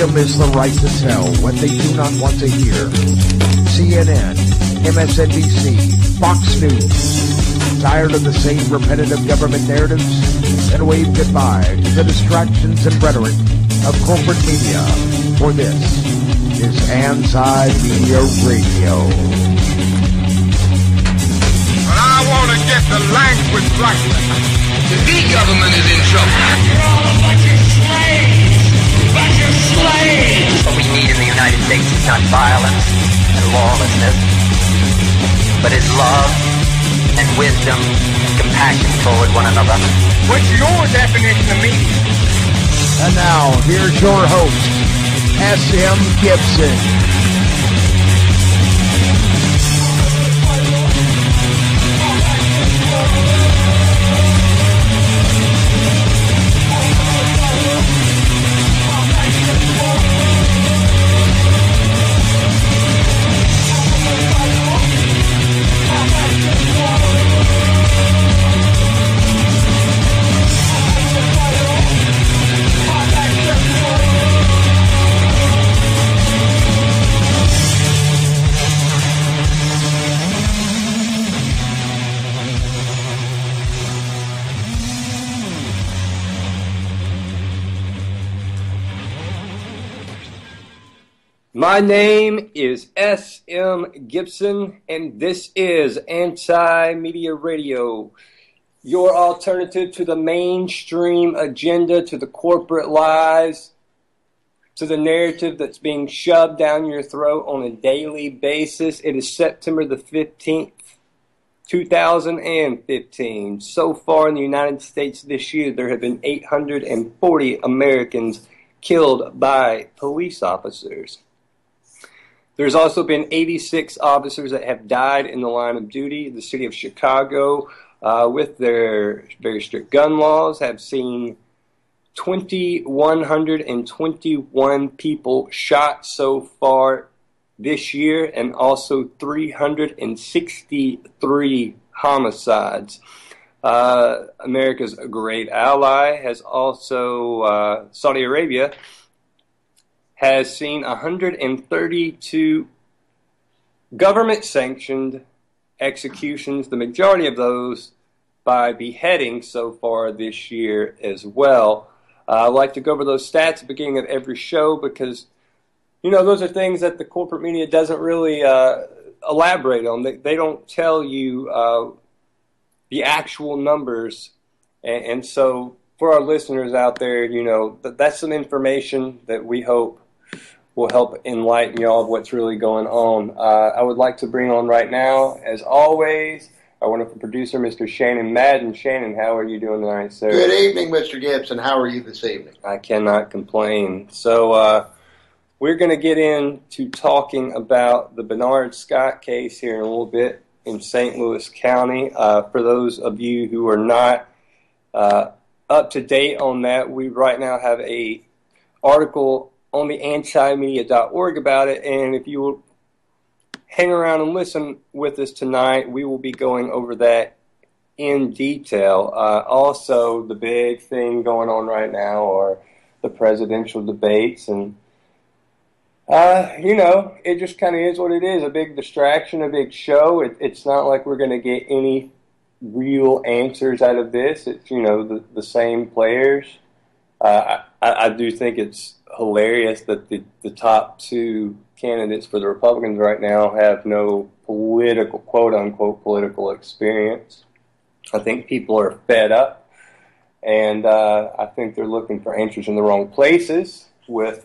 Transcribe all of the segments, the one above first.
freedom is the right to tell what they do not want to hear. CNN, MSNBC, Fox News. Tired of the same repetitive government narratives? Then wave goodbye to the distractions and rhetoric of corporate media. For this is Anti-Media Radio. But I want to get the language right. The big government is in trouble. You're all a bunch of slaves! Bunch of slaves! What we need in the United States is not violence and lawlessness, but is love and wisdom and compassion toward one another. What's your definition of media? And now, here's your host, S.M. Gibson. My name is S.M. Gibson, and this is Anti-Media Radio, your alternative to the mainstream agenda, to the corporate lies, to the narrative that's being shoved down your throat on a daily basis. It is September the 15th, 2015. So far in the United States this year, there have been 840 Americans killed by police officers. There's also been 86 officers that have died in the line of duty. The city of Chicago, with their very strict gun laws, have seen 2,121 people shot so far this year, and also 363 homicides. America's great ally has also, Saudi Arabia, has seen 132 government-sanctioned executions, the majority of those by beheading so far this year as well. I like to go over those stats at the beginning of every show because, you know, those are things that the corporate media doesn't really elaborate on. They don't tell you the actual numbers, and so for our listeners out there, you know, that's some information that we hope will help enlighten y'all of what's really going on. I would like to bring on right now, as always, our wonderful producer, Mr. Shannon Madden. Shannon, how are you doing tonight, sir? Good evening, Mr. Gibson. How are you this evening? I cannot complain. So we're going to get into talking about the Bernard Scott case here in a little bit in St. Louis County. For those of you who are not up to date on that, we right now have a article on the antimedia.org about it, and if you will hang around and listen with us tonight, we will be going over that in detail. Also, the big thing going on right now are the presidential debates, and you know, it just kind of is what it is, a big distraction, a big show. It's not like we're going to get any real answers out of this. It's, you know, the same players. I do think it's hilarious that the top two candidates for the Republicans right now have no political, quote-unquote, political experience. I think people are fed up, and I think they're looking for answers in the wrong places with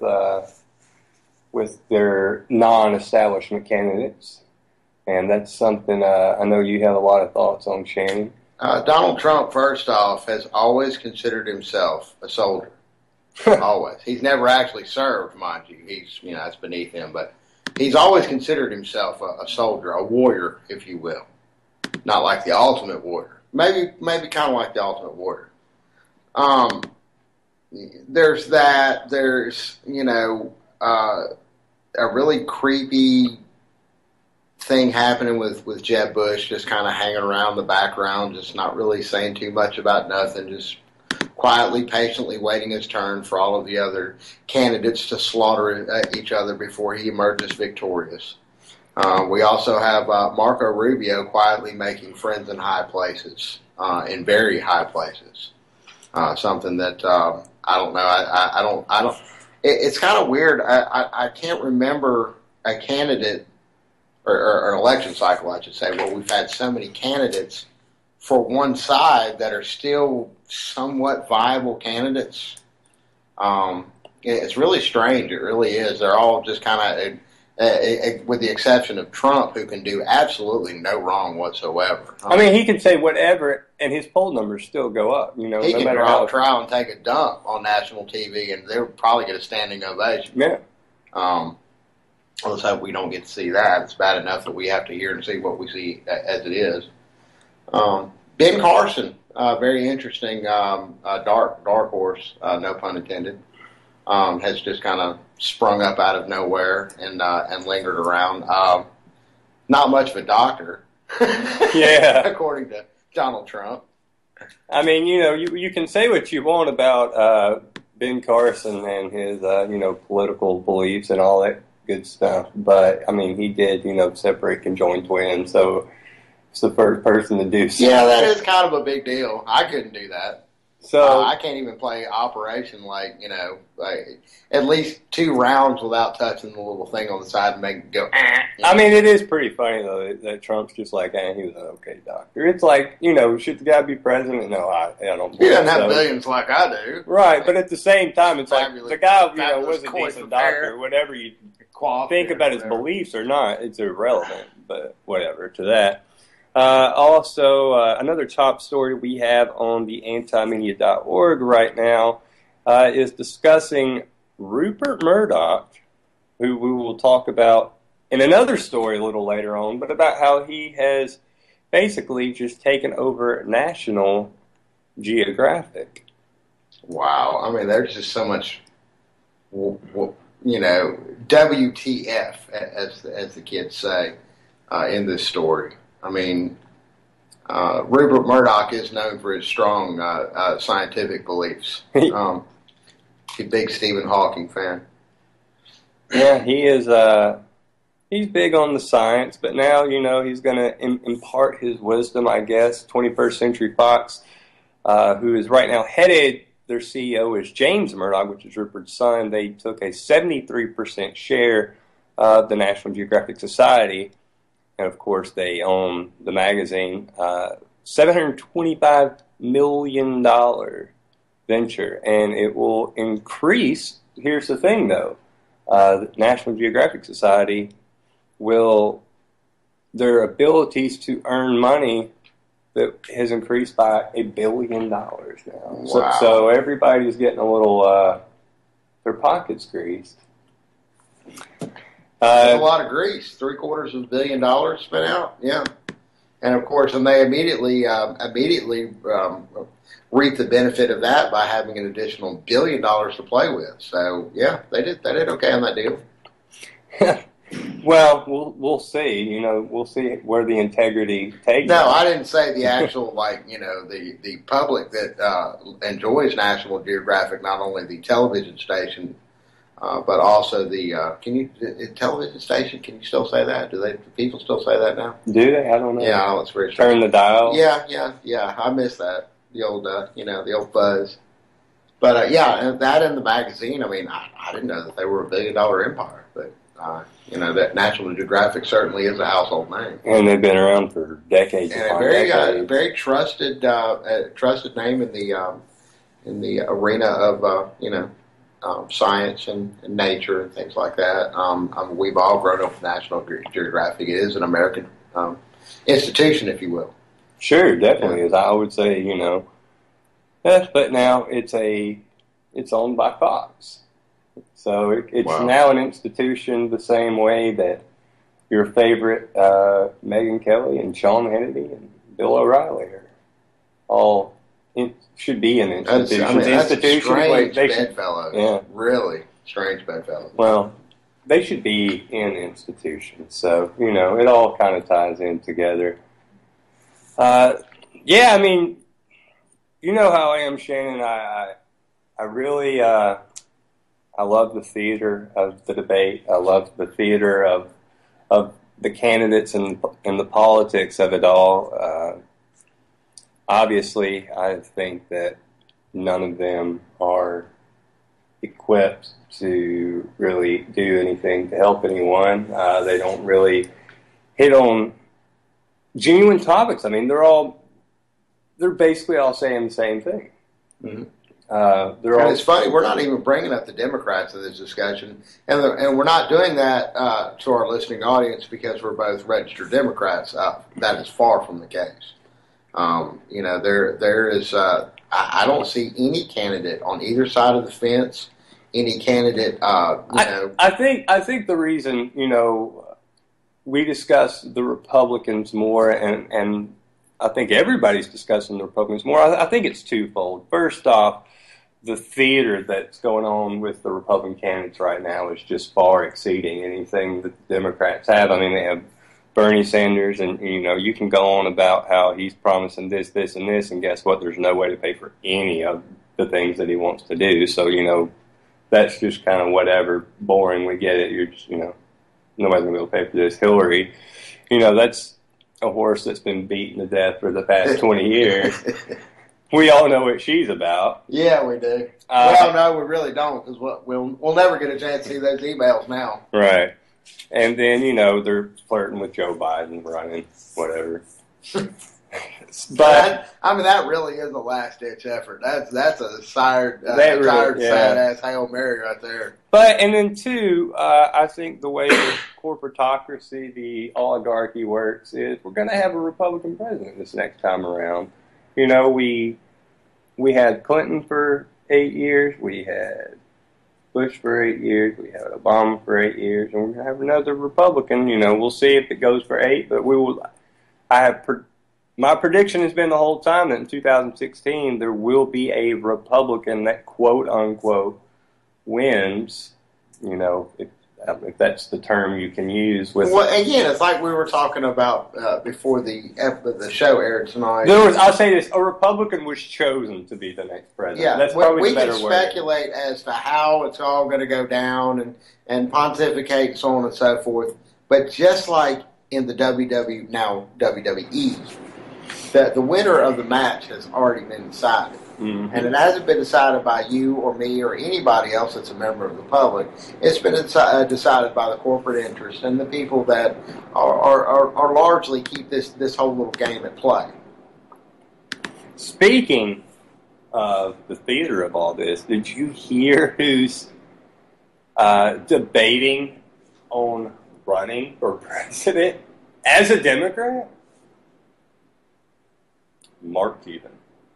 their non-establishment candidates, and that's something I know you have a lot of thoughts on, Shannon. Donald Trump, first off, has always considered himself a soldier. Always. He's never actually served, mind you. He's, you know, that's beneath him, but he's always considered himself a soldier, a warrior, if you will. Not like the ultimate warrior. Maybe kind of like the ultimate warrior. There's that. There's, you know, a really creepy thing happening with Jeb Bush, just kind of hanging around the background, just not really saying too much about nothing, just quietly, patiently waiting his turn for all of the other candidates to slaughter each other before he emerges victorious. We also have Marco Rubio quietly making friends in high places, in very high places. Something that I don't know. I don't. It's kind of weird. I can't remember a candidate or an election cycle, I should say, where we've had so many candidates for one side that are still somewhat viable candidates. It's really strange. It really is. They're all just kind of, with the exception of Trump, who can do absolutely no wrong whatsoever. I mean, he can say whatever, and his poll numbers still go up. You know, he no can matter go trial and take a dump on national TV, and they'll probably get a standing ovation. Yeah. Let's hope we don't get to see that. It's bad enough that we have to hear and see what we see as it is. Ben Carson, very interesting, dark horse, no pun intended, has just kind of sprung up out of nowhere and lingered around. Not much of a doctor, yeah, according to Donald Trump. I mean, you know, you can say what you want about Ben Carson and his, political beliefs and all that good stuff, but I mean, he did, separate conjoined twins, so it's the first person to do so. Yeah, that is kind of a big deal. I couldn't do that. So I can't even play Operation like at least 2 rounds without touching the little thing on the side and make it go. I mean, it is pretty funny though that Trump's just like, he was an okay doctor. It's like, should the guy be president? No, I don't. He doesn't have billions like I do. Right, but at the same time, it's Fabulous, like the guy, fabulous was a coin decent prepared. doctor. Whatever you Quaff think or about his whatever. beliefs or not, it's irrelevant. But whatever to that. Also, another top story we have on the antimedia.org right now is discussing Rupert Murdoch, who we will talk about in another story a little later on, but about how he has basically just taken over National Geographic. Wow. I mean, there's just so much, WTF, as the kids say, in this story. I mean, Rupert Murdoch is known for his strong scientific beliefs. He's a big Stephen Hawking fan. Yeah, he is. He's big on the science, but now, he's going to impart his wisdom, I guess. 21st Century Fox, who is right now headed, their CEO is James Murdoch, which is Rupert's son. They took a 73% share of the National Geographic Society. And, of course, they own the magazine. $725 million venture. And it will increase. Here's the thing, though. The National Geographic Society their abilities to earn money that has increased by $1 billion now. Wow. So everybody's getting a little, their pockets greased. That's a lot of grease. $750 million spent out. Yeah. And of course, and they immediately reap the benefit of that by having an additional $1 billion to play with. So yeah, they did okay on that deal. Well, we'll see. We'll see where the integrity takes. No, I didn't say the actual the public that enjoys National Geographic, not only the television station, but also the television station. Can you still say that? Do people still say that now? Do they? I don't know. Yeah, it's very Turn the dial. Yeah. I miss that. The old the old buzz. But that in the magazine. I mean, I didn't know that they were $1 billion empire, but that National Geographic certainly is a household name, and they've been around for decades. And a very trusted name in the arena of science and nature and things like that. We've all grown up with National Geographic. It is an American institution, if you will. Sure, definitely is. I would say, yes, but now it's owned by Fox. So it's now an institution the same way that your favorite Megyn Kelly and Sean Hannity and Bill O'Reilly are should be an institution. That's strange bedfellows. Yeah. Really strange bedfellows. Well, they should be in institutions. So, it all kind of ties in together. I mean, you know how I am, Shannon. I really I love the theater of the debate. I love the theater of the candidates and the politics of it all. Obviously, I think that none of them are equipped to really do anything to help anyone. They don't really hit on genuine topics. I mean, they're basically all saying the same thing. Mm-hmm. And it's funny, we're not even bringing up the Democrats in this discussion, and we're not doing that to our listening audience because we're both registered Democrats. That is far from the case. There is. I don't see any candidate on either side of the fence. Any candidate, I think the reason we discuss the Republicans more, and I think everybody's discussing the Republicans more. I think it's twofold. First off, the theater that's going on with the Republican candidates right now is just far exceeding anything that the Democrats have. I mean, they have Bernie Sanders, and you can go on about how he's promising this, this, and this, and guess what? There's no way to pay for any of the things that he wants to do. So that's just kind of whatever, boring. We get it. You're just nobody's gonna be able to pay for this. Hillary, that's a horse that's been beaten to death for the past 20 years. We all know what she's about. Yeah, we do. Well, no, we really don't, because we'll never get a chance to see those emails now. Right. And then, they're flirting with Joe Biden, running, whatever. But that really is a last-ditch effort. That's a tired, sad-ass Hail Mary right there. But, and then, two, I think the way the corporatocracy, the oligarchy works is we're going to have a Republican president this next time around. We had Clinton for 8 years. We had Bush for 8 years. We had Obama for 8 years. And we're going to have another Republican. We'll see if it goes for 8. But my prediction has been the whole time that in 2016 there will be a Republican that quote-unquote wins, if that's the term you can use. Well, again, it's like we were talking about before the show aired tonight. I'll say this, a Republican was chosen to be the next president. Yeah, that's probably the better word. We can speculate as to how it's all going to go down and pontificate and so on and so forth. But just like in the WWE, the winner of the match has already been decided. Mm-hmm. And it hasn't been decided by you or me or anybody else that's a member of the public. It's been decided by the corporate interests and the people that are largely keep this whole little game at play. Speaking of the theater of all this, did you hear who's debating on running for president as a Democrat? Mark Cuban.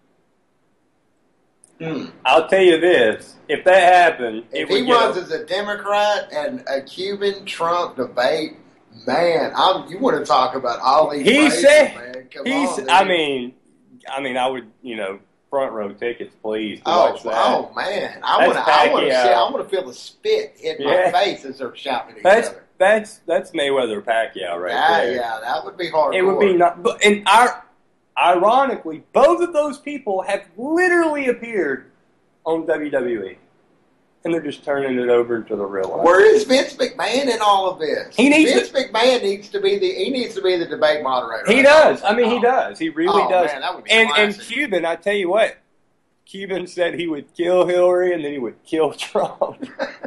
I'll tell you this: if that happened, if he runs as a Democrat and a Cuban-Trump debate, man, you want to talk about all these? He said, man. Come on, I mean, I would, front row tickets, please. To watch that. Oh man, I want to feel the spit hit my face as they're shouting at each other. That's Mayweather Pacquiao right there. Yeah, that would be hard. It would be not, and ironically, both of those people have literally appeared on WWE, and they're just turning it over to the real life. Where is Vince McMahon in all of this? Vince McMahon needs to be the debate moderator. He does. He does. He really does. Man, that would be and Cuban, I tell you what, Cuban said he would kill Hillary and then he would kill Trump.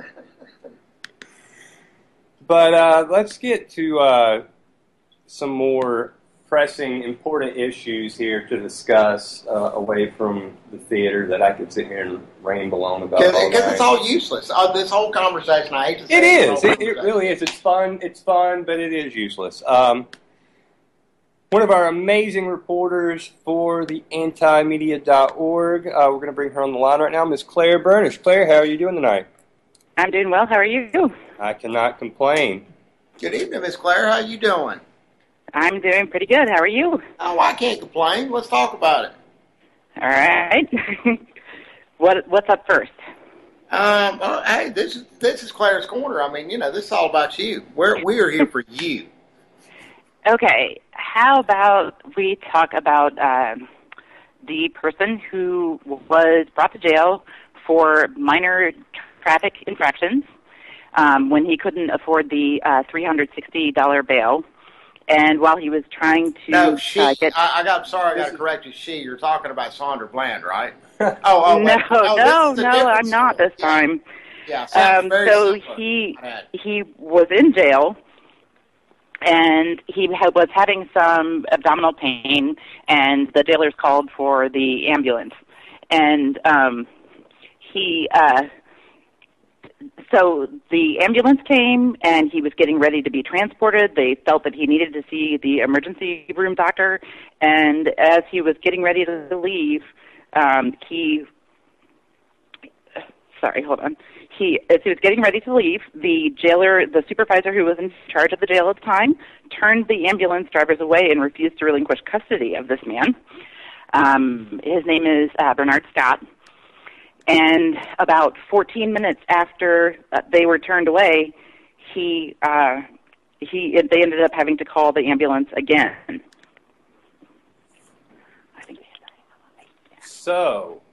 But let's get to some more pressing, important issues here to discuss away from the theater that I could sit here and ramble on about. Because it's all useless. This whole conversation, I hate to say it is. It really is. It's fun, but it is useless. One of our amazing reporters for the antimedia.org, we're going to bring her on the line right now, Ms. Claire Burnish. Claire, how are you doing tonight? I'm doing well. How are you? I cannot complain. Good evening, Ms. Claire. How are you doing? I'm doing pretty good. How are you? Oh, I can't complain. Let's talk about it. All right. What's up first? Hey, this is Claire's Corner. This is all about you. We are here for you. Okay. How about we talk about the person who was brought to jail for minor traffic infractions when he couldn't afford the $360 bail. And while he was trying to No, she. get... I got to correct you. She. You're talking about Sandra Bland, right? No, I'm not this time. Yeah. So he was in jail, and he was having some abdominal pain, and the jailers called for the ambulance, and so the ambulance came, and he was getting ready to be transported. They felt that he needed to see the emergency room doctor, and as he was getting ready to leave, as he was getting ready to leave, the jailer, the supervisor who was in charge of the jail at the time, turned the ambulance drivers away and refused to relinquish custody of this man. His name is Bernard Scott. And about 14 minutes after they were turned away, they ended up having to call the ambulance again. So,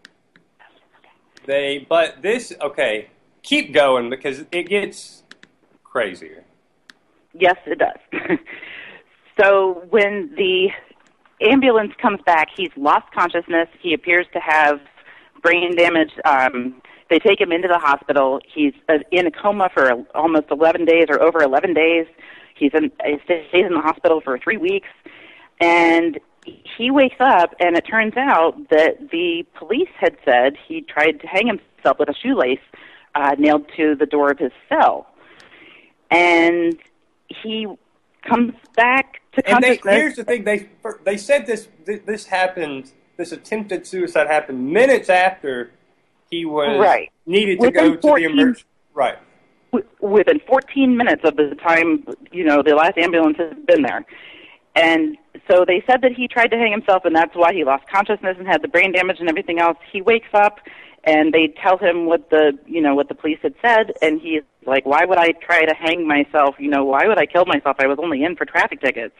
keep going because it gets crazier. Yes, it does. So when the ambulance comes back, he's lost consciousness. He appears to have brain damage. They take him into the hospital. He's in a coma for almost 11 days or over 11 days. He stays in the hospital for 3 weeks. And he wakes up, and it turns out that the police had said he tried to hang himself with a shoelace nailed to the door of his cell. And he comes back to consciousness. Here's the thing. They said this happened. This attempted suicide happened minutes after he was needed to go to the emergency. Right. Within 14 minutes of the time, the last ambulance has been there. And so they said that he tried to hang himself, and that's why he lost consciousness and had the brain damage and everything else. He wakes up, and they tell him what the police had said, and he's like, why would I try to hang myself? Why would I kill myself? I was only in for traffic tickets.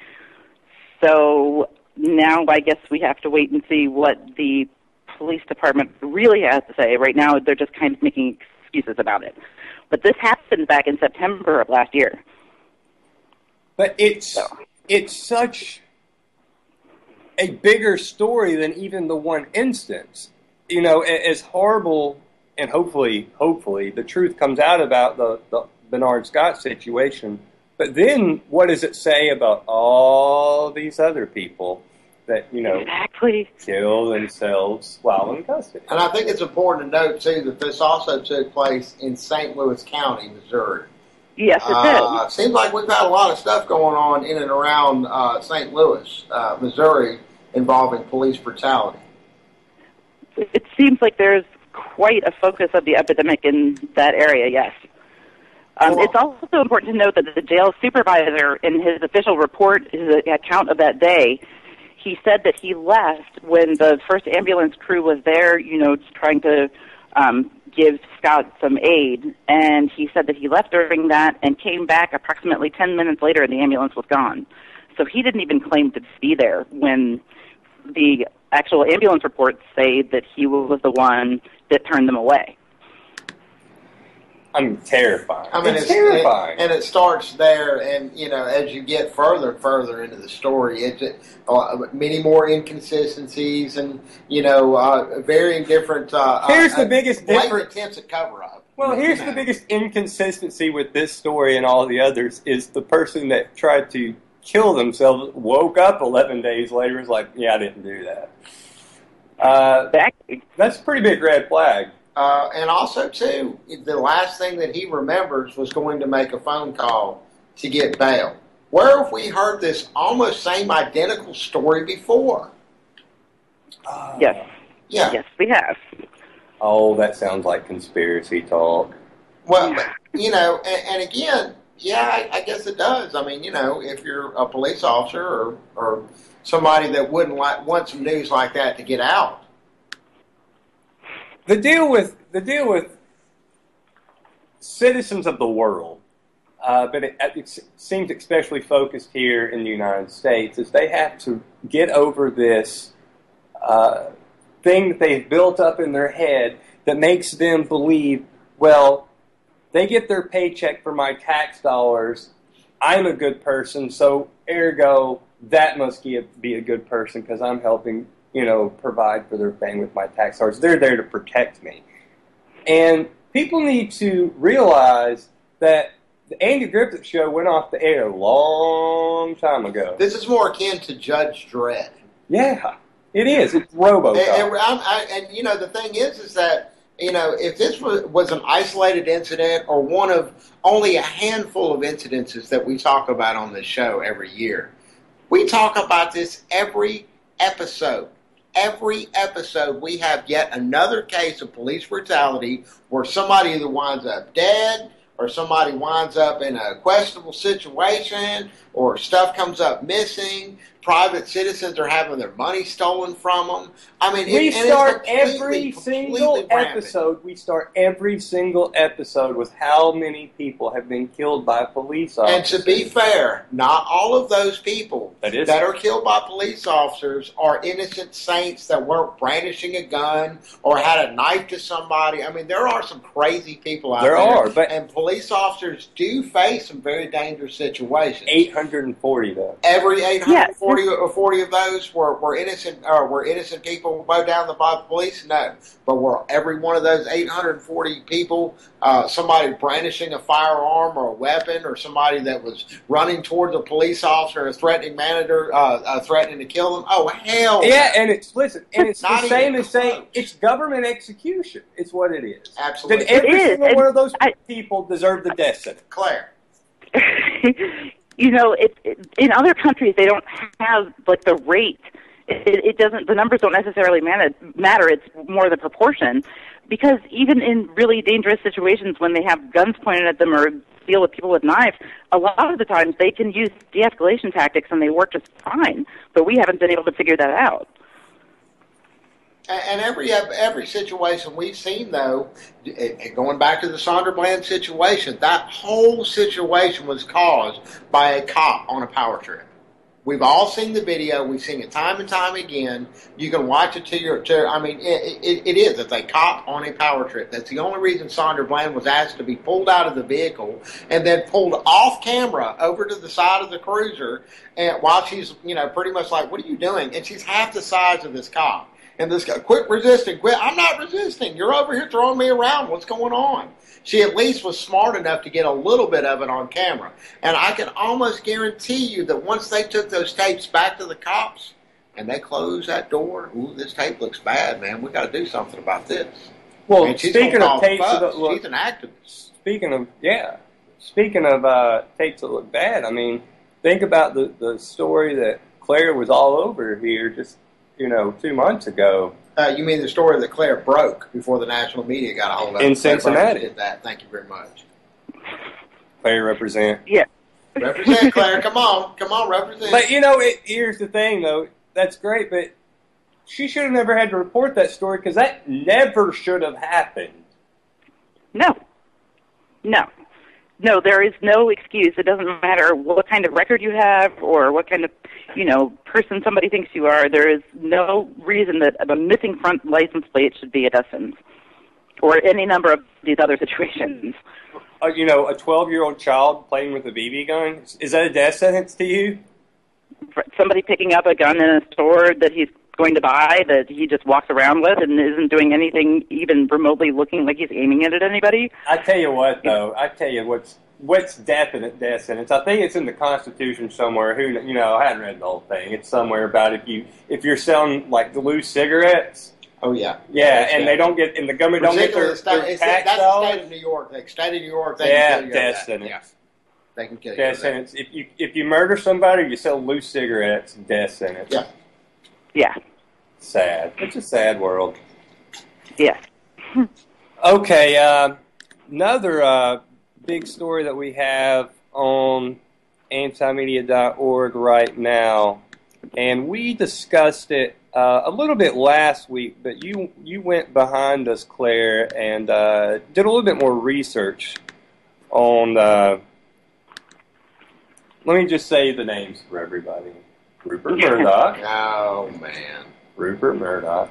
So now I guess we have to wait and see what the police department really has to say. Right now, they're just kind of making excuses about it. But this happened back in September of last year. But it's such a bigger story than even the one instance. As horrible, and hopefully the truth comes out about the Bernard Scott situation. But then what does it say about all these other people that, exactly kill themselves while in custody? And I think it's important to note, too, that this also took place in St. Louis County, Missouri. Yes, it did. It seems like we've had a lot of stuff going on in and around St. Louis, Missouri, involving police brutality. It seems like there's quite a focus of the epidemic in that area, yes. It's also important to note that the jail supervisor, in his official report, his account of that day, he said that he left when the first ambulance crew was there, trying to give Scott some aid. And he said that he left during that and came back approximately 10 minutes later and the ambulance was gone. So he didn't even claim to be there when the actual ambulance reports say that he was the one that turned them away. I'm terrified. It's terrifying. And it starts there, and, as you get further and further into the story, it's many more inconsistencies and, varying different here's the biggest difference. Attempts at cover-up. Well, here's the biggest inconsistency with this story and all the others is the person that tried to kill themselves woke up 11 days later and was like, yeah, I didn't do that. That's a pretty big red flag. And also, too, the last thing that he remembers was going to make a phone call to get bail. Where have we heard this almost same identical story before? Yes. Yeah. Yes, we have. Oh, that sounds like conspiracy talk. Well, and again, yeah, I guess it does. I mean, if you're a police officer or somebody that wouldn't want some news like that to get out. The deal with citizens of the world, but it seems especially focused here in the United States, is they have to get over this thing that they've built up in their head that makes them believe, well, they get their paycheck for my tax dollars. I'm a good person, so ergo, that must be a good person because I'm helping, provide for their family with my tax dollars. They're there to protect me. And people need to realize that the Andy Griffith Show went off the air a long time ago. This is more akin to Judge Dredd. Yeah, it is. It's RoboCop. And the thing is that, if this was an isolated incident or one of only a handful of incidences that we talk about on this show every year, we talk about this every episode. Every episode we have yet another case of police brutality where somebody either winds up dead or somebody winds up in a questionable situation or stuff comes up missing. Private citizens are having their money stolen from them. I mean, we start every single episode. We start every single episode with how many people have been killed by police officers. And to be fair, not all of those people that are killed by police officers are innocent saints that weren't brandishing a gun or had a knife to somebody. I mean, there are some crazy people out there. And police officers do face some very dangerous situations. 840 though. Every 840 or 40 of those were innocent people mowed down by the police? No. But were every one of those 840 people somebody brandishing a firearm or a weapon or somebody that was running towards a police officer, a threatening manager, threatening to kill them? Oh, hell. Yeah, and it's the same as saying it's government execution. It's what it is. Absolutely. Did every single one of those people deserve the death sentence? Claire. In other countries, they don't have the rate. It doesn't. The numbers don't necessarily matter. It's more the proportion, because even in really dangerous situations, when they have guns pointed at them or deal with people with knives, a lot of the times they can use de-escalation tactics and they work just fine. But we haven't been able to figure that out. And every situation we've seen, though, going back to the Sonderbland situation, that whole situation was caused by a cop on a power trip. We've all seen the video. We've seen it time and time again. You can watch it it is. It's a cop on a power trip. That's the only reason Sonderbland was asked to be pulled out of the vehicle and then pulled off camera over to the side of the cruiser, and while she's, pretty much like, what are you doing? And she's half the size of this cop. And this guy, quit resisting, quit. I'm not resisting. You're over here throwing me around. What's going on? She at least was smart enough to get a little bit of it on camera. And I can almost guarantee you that once they took those tapes back to the cops and they closed that door, ooh, this tape looks bad, man. We got to do something about this. Well, speaking of tapes that look, she's an activist. Speaking of tapes that look bad, I mean, think about the story that Claire was all over here just 2 months ago. You mean the story that Claire broke before the national media got a hold of it? In Cincinnati. Did that. Thank you very much. Claire, represent. Yeah. Represent, Claire. Come on, represent. But, here's the thing, though. That's great, but she should have never had to report that story because that never should have happened. No, there is no excuse. It doesn't matter what kind of record you have or what kind of, person somebody thinks you are. There is no reason that a missing front license plate should be a death sentence or any number of these other situations. A 12-year-old child playing with a BB gun, is that a death sentence to you? For somebody picking up a gun in a store that he's going to buy that he just walks around with and isn't doing anything even remotely looking like he's aiming it at anybody. I tell you what, though. What's definite death sentence. I think it's in the Constitution somewhere. I haven't read the whole thing. It's somewhere about if you're selling like the loose cigarettes. Oh yeah. Yeah, and they don't get, and the government don't get their tax dollars. That's the state of New York. The state of New York. They can kill you death sentence. Yeah. They can kill you. Death sentence. If you murder somebody, you sell loose cigarettes. Death sentence. Yeah. Yeah. Sad. It's a sad world. Yeah. Okay. Another big story that we have on antimedia.org right now, and we discussed it a little bit last week, but you went behind us, Claire, and did a little bit more research on, let me just say the names for everybody. Rupert Murdoch. Oh, man. Rupert Murdoch,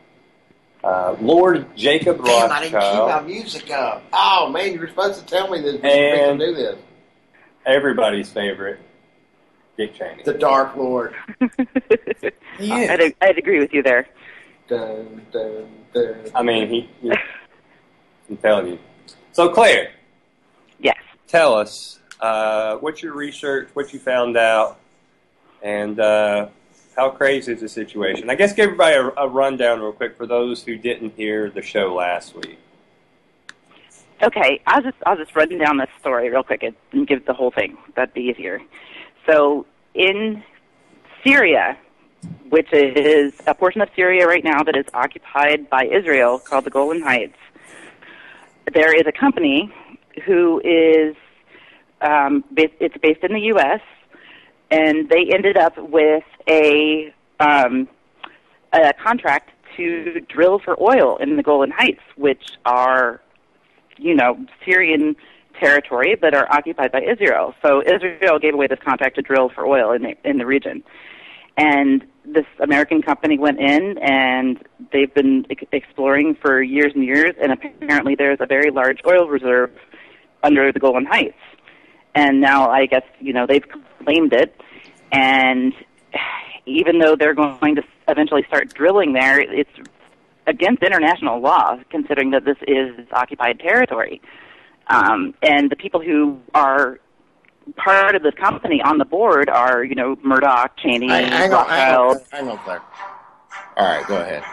Lord Jacob Rothschild. Damn, I didn't keep my music up. Oh, man, you were supposed to tell me this. And do this. Everybody's favorite, Dick Cheney. The Dark Lord. I'd agree with you there. Dun, dun, dun. I mean, I'm telling you. So, Claire. Yes. Tell us, what's your research, what you found out, and how crazy is the situation? I guess give everybody a rundown real quick for those who didn't hear the show last week. Okay, I'll just run down this story real quick and give the whole thing. That'd be easier. So in Syria, which is a portion of Syria right now that is occupied by Israel called the Golan Heights, there is a company who is it's based in the U.S., and they ended up with a contract to drill for oil in the Golan Heights, which are, Syrian territory that are occupied by Israel. So Israel gave away this contract to drill for oil in the region. And this American company went in, and they've been exploring for years and years, and apparently there's a very large oil reserve under the Golan Heights. And now I guess, they've claimed it. And even though they're going to eventually start drilling there, it's against international law, considering that this is occupied territory. And the people who are part of this company on the board are, Murdoch, Cheney, Rothschild. Hang on, Claire. All right, go ahead.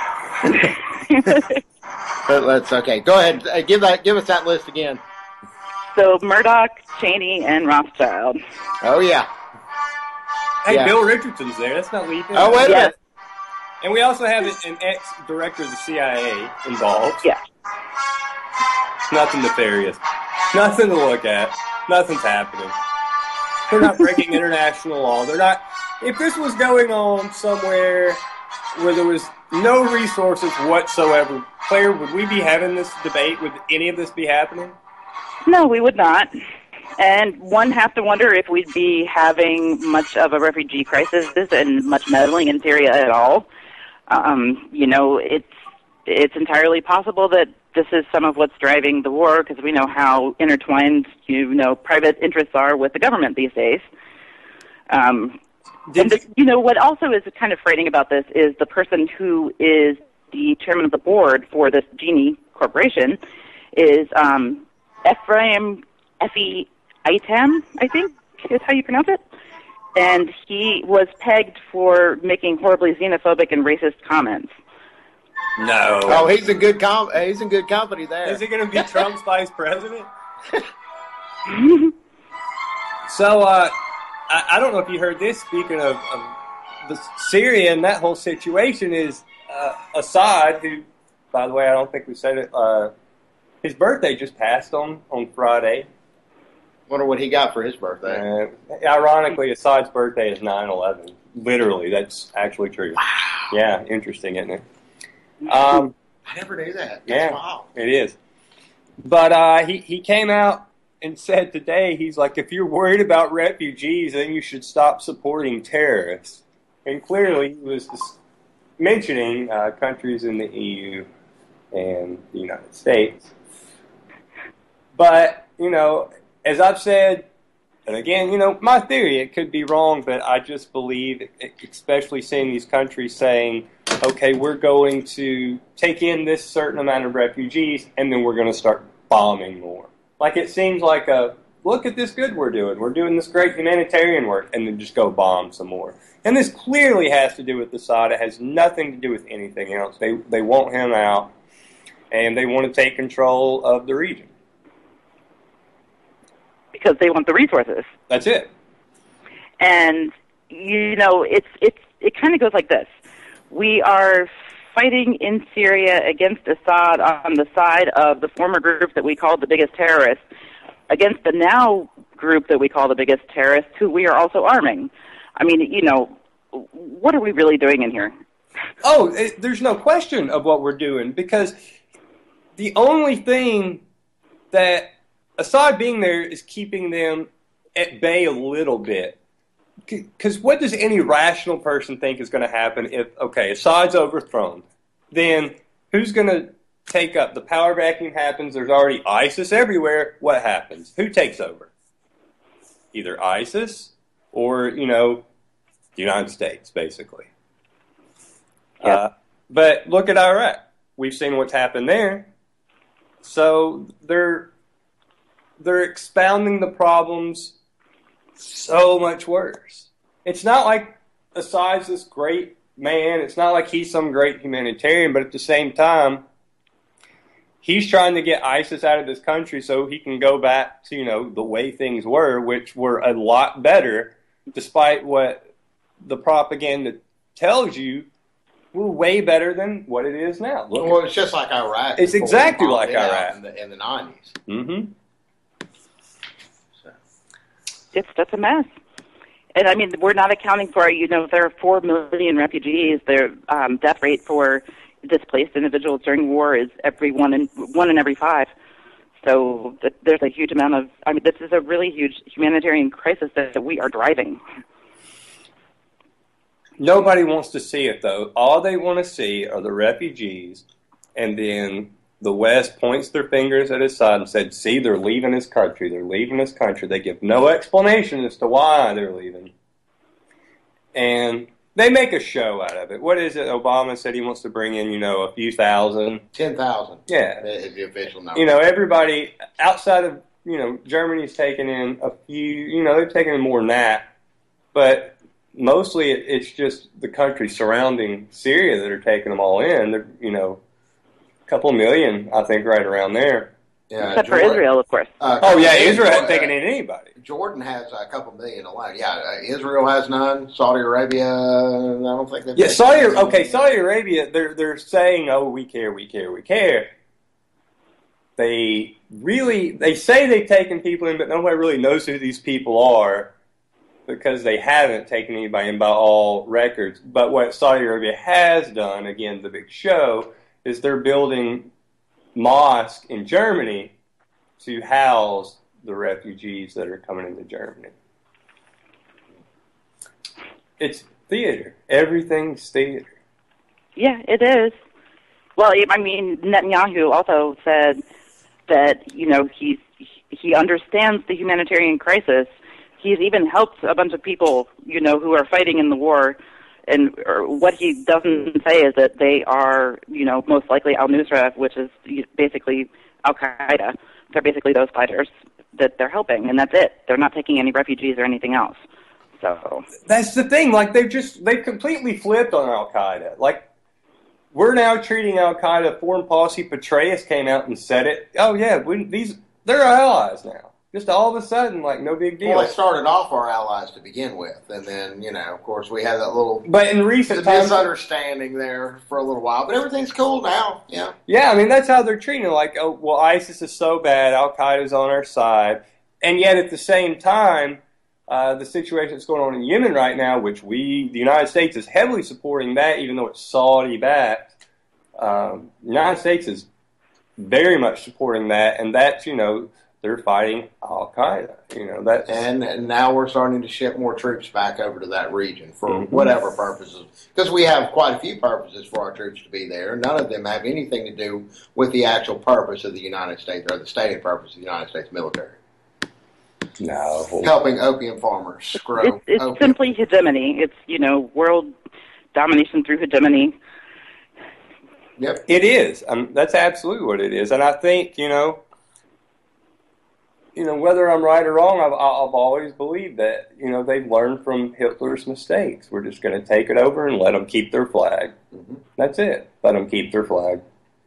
Okay. Go ahead. Give us that list again. So Murdoch, Cheney, and Rothschild. Oh yeah. Hey, yeah. Bill Richardson's there. That's not leaving. Oh wait a minute. And we also have an ex-director of the CIA involved. Yeah. Nothing nefarious. Nothing to look at. Nothing's happening. They're not breaking international law. They're not. If this was going on somewhere where there was no resources whatsoever, Claire, would we be having this debate? Would any of this be happening? No, we would not. And one has to wonder if we'd be having much of a refugee crisis and much meddling in Syria at all. It's entirely possible that this is some of what's driving the war, because we know how intertwined, private interests are with the government these days. What also is kind of frightening about this is the person who is the chairman of the board for this Genie Corporation is Ephraim Itam, I think is how you pronounce it. And he was pegged for making horribly xenophobic and racist comments. No. Oh, he's in good company there. Is he going to be Trump's vice president? So, I don't know if you heard this. Speaking of the Syria and that whole situation, is Assad, who, by the way, I don't think we said it. His birthday just passed on Friday. Wonder what he got for his birthday. Ironically, Assad's birthday is 9/11. Literally, that's actually true. Wow. Yeah, interesting, isn't it? I never knew that. Yeah, wow. It is. But he came out and said today, he's like, if you're worried about refugees, then you should stop supporting terrorists. And clearly, he was just mentioning countries in the EU and the United States. But, as I've said, and again, my theory, it could be wrong, but I just believe, especially seeing these countries saying, okay, we're going to take in this certain amount of refugees, and then we're going to start bombing more. Like, it seems like look at this good we're doing. We're doing this great humanitarian work, and then just go bomb some more. And this clearly has to do with Assad. It has nothing to do with anything else. They want him out, and they want to take control of the region. Because they want the resources. That's it. And, it kind of goes like this. We are fighting in Syria against Assad on the side of the former group that we called the biggest terrorists, against the now group that we call the biggest terrorists, who we are also arming. I mean, what are we really doing in here? Oh, there's no question of what we're doing, because the only thing that Assad being there is keeping them at bay a little bit. because what does any rational person think is going to happen if, okay, Assad's overthrown? Then who's going to take up? The power vacuum happens. There's already ISIS everywhere. What happens? Who takes over? Either ISIS or, the United States, basically. Yep. But look at Iraq. We've seen what's happened there. So they're expounding the problems so much worse. It's not like Assad's this great man. It's not like he's some great humanitarian, but at the same time, he's trying to get ISIS out of this country so he can go back to, the way things were, which were a lot better, despite what the propaganda tells you. We're way better than what it is now. Well, it's just like Iraq. It's exactly like Iraq. In the 90s. Mm-hmm. So. That's a mess. And, I mean, we're not accounting for, there are 4 million refugees. Their death rate for displaced individuals during war is one in every 5. So there's a huge amount of, this is a really huge humanitarian crisis that we are driving. Nobody wants to see it, though. All they want to see are the refugees, and then the West points their fingers at Assad and said, see, they're leaving his country. They're leaving his country. They give no explanation as to why they're leaving. And they make a show out of it. What is it? Obama said he wants to bring in, a few thousand. 10,000. Yeah. Is the official number. Everybody outside of, Germany's taken in a few, they've taken in more than that. But mostly it's just the countries surrounding Syria that are taking them all in. They're, a couple million, I think, right around there. Yeah, except for Israel, of course. Israel hasn't taken in anybody. Jordan has a couple million alone. Yeah, Israel has none. Saudi Arabia, I don't think they've. Yeah, Saudi Arabia. They're saying, "Oh, we care." They say they've taken people in, but nobody really knows who these people are because they haven't taken anybody in by all records. But what Saudi Arabia has done, again, the big show, is they're building mosque in Germany to house the refugees that are coming into Germany. It's theater. Everything's theater. Yeah, it is. Well, I mean, Netanyahu also said that, he understands the humanitarian crisis. He's even helped a bunch of people, who are fighting in the war. And what he doesn't say is that they are, most likely al-Nusra, which is basically al-Qaeda. They're basically those fighters that they're helping, and that's it. They're not taking any refugees or anything else. So that's the thing. Like they've completely flipped on al-Qaeda. Like we're now treating al-Qaeda. Foreign Policy Petraeus came out and said it. Oh yeah, they're our allies now. Just all of a sudden, like, no big deal. Well, they started off our allies to begin with, and then, of course, we had that little misunderstanding there for a little while, but everything's cool now, yeah. Yeah, I mean, that's how they're treating it. Like, oh, well, ISIS is so bad, Al-Qaeda's on our side, and yet at the same time, the situation that's going on in Yemen right now, which the United States is heavily supporting that, even though it's Saudi-backed, the United States is very much supporting that, and that's, they're fighting Al-Qaeda. And now we're starting to ship more troops back over to that region for whatever purposes. Because we have quite a few purposes for our troops to be there. None of them have anything to do with the actual purpose of the United States, or the stated purpose of the United States military. No. Helping opium farmers grow. It's simply hegemony. It's, world domination through hegemony. Yep. It is. That's absolutely what it is. And I think, whether I'm right or wrong, I've always believed that, they've learned from Hitler's mistakes. We're just going to take it over and let them keep their flag. Mm-hmm. That's it. Let them keep their flag.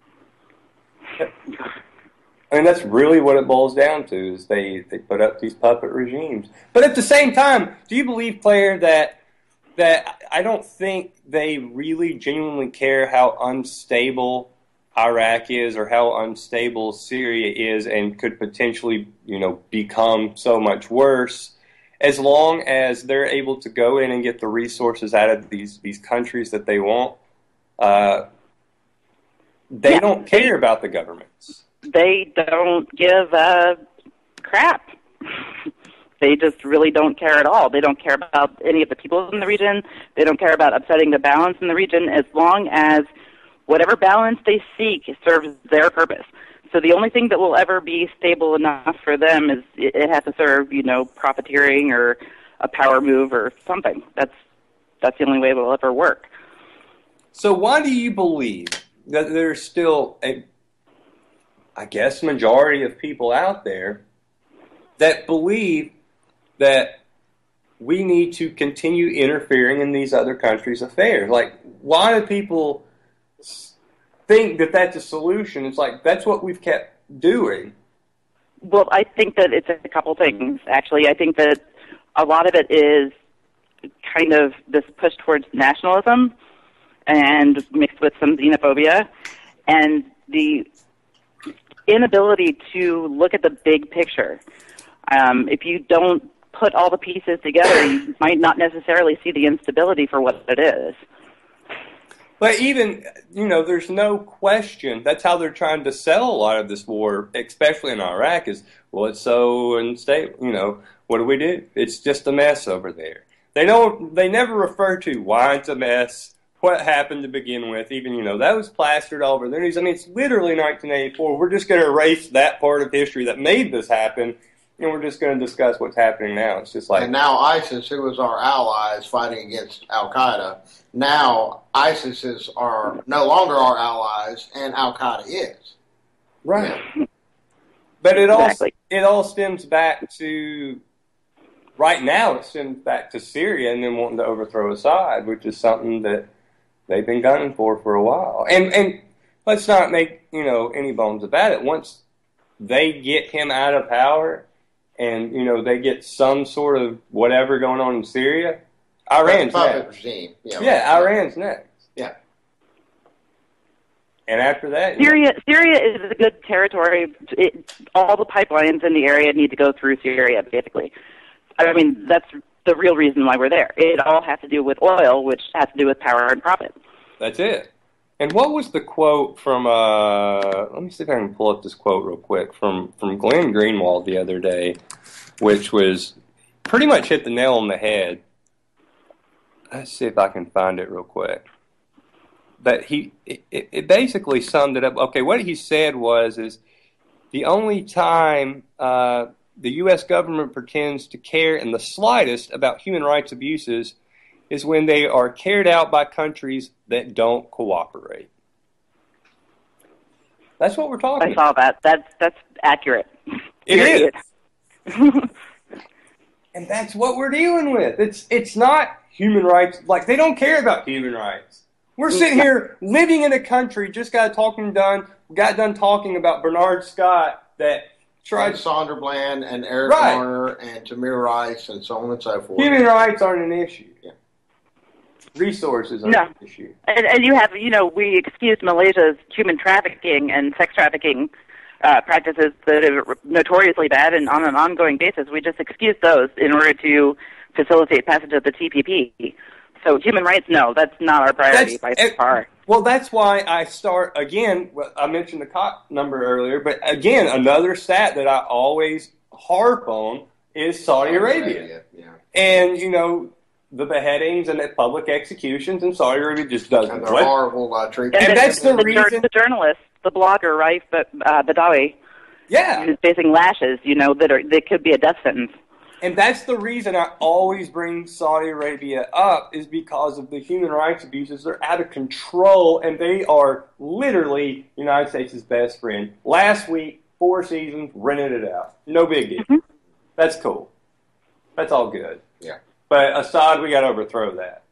I mean, that's really what it boils down to, is they put up these puppet regimes. But at the same time, do you believe, Claire, that I don't think they really genuinely care how unstable Iraq is or how unstable Syria is and could potentially, become so much worse, as long as they're able to go in and get the resources out of these countries that they want. They don't care about the governments. They don't give a crap. they just really don't care at all. They don't care about any of the people in the region. They don't care about upsetting the balance in the region as long as whatever balance they seek serves their purpose. So the only thing that will ever be stable enough for them is it has to serve, profiteering or a power move or something. That's the only way it will ever work. So why do you believe that there's still majority of people out there that believe that we need to continue interfering in these other countries' affairs? Like, why do people think that that's a solution? It's like, that's what we've kept doing. Well, I think that it's a couple things, actually. I think that a lot of it is kind of this push towards nationalism and mixed with some xenophobia and the inability to look at the big picture. If you don't put all the pieces together, you might not necessarily see the instability for what it is. But even, there's no question. That's how they're trying to sell a lot of this war, especially in Iraq, is, well, it's so unstable. What do we do? It's just a mess over there. They never refer to why it's a mess, what happened to begin with. Even, that was plastered all over the news. I mean, it's literally 1984. We're just going to erase that part of history that made this happen, and we're just going to discuss what's happening now. It's just like... And now ISIS, who was our allies fighting against Al-Qaeda, now ISIS are no longer our allies, and Al-Qaeda is. Right. Yeah. But it all stems back to... Right now, it stems back to Syria and then wanting to overthrow Assad, which is something that they've been gunning for a while. And let's not make, any bones about it. Once they get him out of power and, they get some sort of whatever going on in Syria, Iran's next. Regime. Yeah, Iran's next. Yeah. And after that... Syria is a good territory. All the pipelines in the area need to go through Syria, basically. I mean, that's the real reason why we're there. It all has to do with oil, which has to do with power and profit. That's it. And what was the quote from, let me see if I can pull up this quote real quick, from Glenn Greenwald the other day, which was pretty much hit the nail on the head. Let's see if I can find it real quick. But it basically summed it up. Okay, what he said is the only time the U.S. government pretends to care in the slightest about human rights abuses is when they are carried out by countries that don't cooperate. That's what we're talking about. I saw that. That's accurate. It is. And that's what we're dealing with. It's not human rights. Like, they don't care about human rights. We're sitting here living in a country, just got done talking about Bernard Scott that tried... Sonderland and Eric Garner and Tamir Rice and so on and so forth. Human rights aren't an issue. Yeah. Resources aren't an issue. And you have, we excused Malaysia's human trafficking and sex trafficking practices that are notoriously bad, and on an ongoing basis, we just excused those in order to facilitate passage of the TPP. So human rights, no, that's not our priority by far. Well, that's why I start, again, I mentioned the cop number earlier, but again, another stat that I always harp on is Saudi Arabia. Yeah. And, the beheadings and the public executions in Saudi Arabia just doesn't. And the horrible treatment. And that's the reason. The journalist, the blogger, Raif Badawi, who's facing lashes, that could be a death sentence. And that's the reason I always bring Saudi Arabia up, is because of the human rights abuses. They're out of control, and they are literally the United States' best friend. Last week, 4 seasons, rented it out. No big deal. Mm-hmm. That's cool. That's all good. Yeah. But Assad, we got to overthrow that.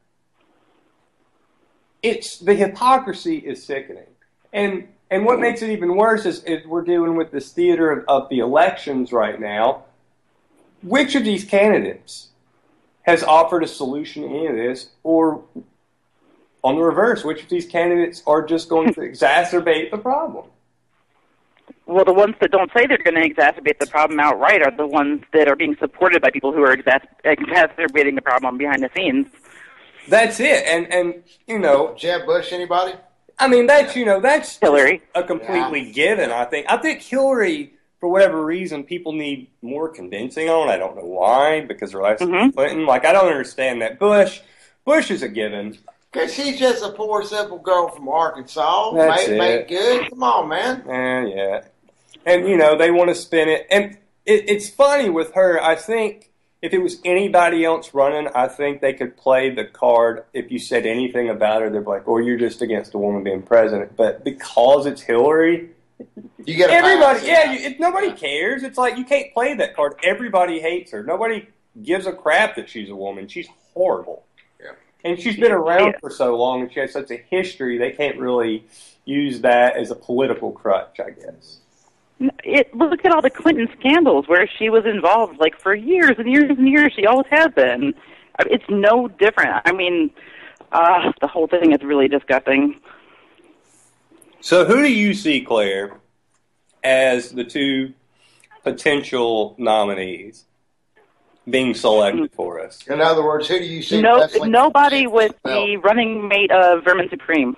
The hypocrisy is sickening. And what makes it even worse is we're dealing with this theater of the elections right now. Which of these candidates has offered a solution to any of this, or on the reverse, which of these candidates are just going to exacerbate the problem? Well, the ones that don't say they're going to exacerbate the problem outright are the ones that are being supported by people who are exacerbating the problem behind the scenes. That's it. And Jeb Bush, anybody? I mean, that's Hillary. A completely Yeah. given, I think. I think Hillary for whatever reason, people need more convincing on. I don't know why, because they're less Clinton. Like, I don't understand that. Bush is a given. Because she's just a poor, simple girl from Arkansas. That's Made good. Come on, man. Yeah. And, you know, they want to spin it. And it's funny with her. I think if it was anybody else running, I think they could play the card. If you said anything about her, they'd be like, oh, you're just against a woman being president. But because it's Hillary, you get everybody, nobody cares. It's like you can't play that card. Everybody hates her. Nobody gives a crap that she's a woman. She's horrible. And she's been around for so long, and she has such a history, they can't really use that as a political crutch, I guess. Look at all the Clinton scandals where she was involved, like, for years and years and years. She always has been. It's no different. I mean, the whole thing is really disgusting. So who do you see, Claire, as the two potential nominees being selected for us? In other words, who do you see? Nobody with the running mate of Vermin Supreme.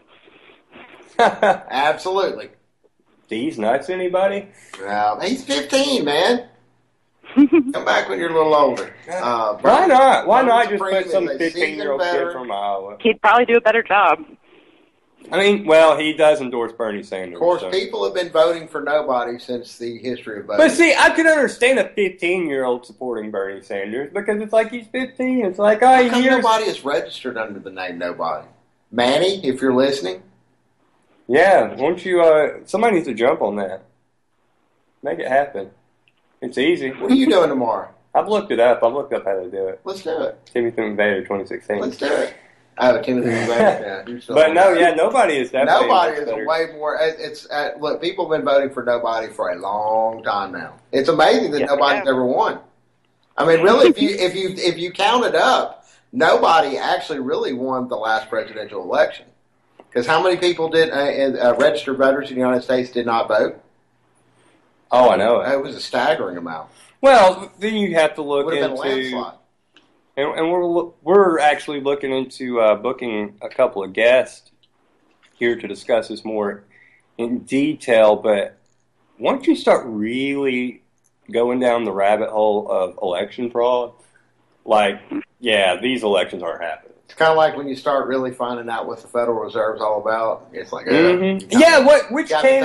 Absolutely. These nuts, anybody? He's 15, man. Come back when you're a little older. Why not? Why not just put some 15-year-old kid from Iowa? He'd probably do a better job. I mean, well, he does endorse Bernie Sanders. Of course, people have been voting for nobody since the history of voting. But see, I can understand a 15-year-old supporting Bernie Sanders because it's like he's 15. It's like, how come nobody is registered under the name Nobody? Manny, if you're listening. Yeah, won't you? Somebody needs to jump on that. Make it happen. It's easy. What are you doing tomorrow? I've looked it up. I've looked up how to do it. Let's do it. Timothy McVeigh 2016. Let's do it. Timothy McVeigh. But no, nobody is definitely. Nobody is a way more. Look, people have been voting for Nobody for a long time now. It's amazing that nobody's ever won. I mean, really, if you count it up, nobody actually really won the last presidential election. Because how many people did registered voters in the United States did not vote? Oh, I know. It was a staggering amount. Well, then you have to look into. Would have been a landslide. And we're actually looking into booking a couple of guests here to discuss this more in detail. But once you start really going down the rabbit hole of election fraud, like, yeah, these elections aren't happening. It's kind of like when you start really finding out what the Federal Reserve is all about. It's like, which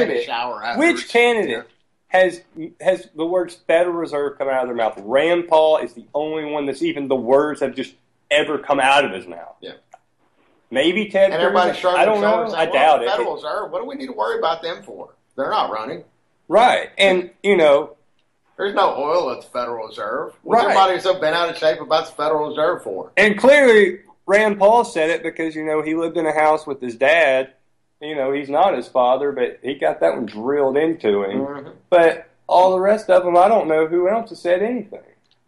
candidate has the words Federal Reserve come out of their mouth? Rand Paul is the only one that's even the words have just ever come out of his mouth. Yeah. Maybe Ted Cruz. Everybody's shrugging. I don't know. I doubt it. Federal Reserve. What do we need to worry about them for? They're not running. Right, and there's no oil at the Federal Reserve. What's everybody so bent out of shape about the Federal Reserve for? And clearly, Rand Paul said it because he lived in a house with his dad. He's not his father, but he got that one drilled into him. Mm-hmm. But all the rest of them, I don't know who else has said anything.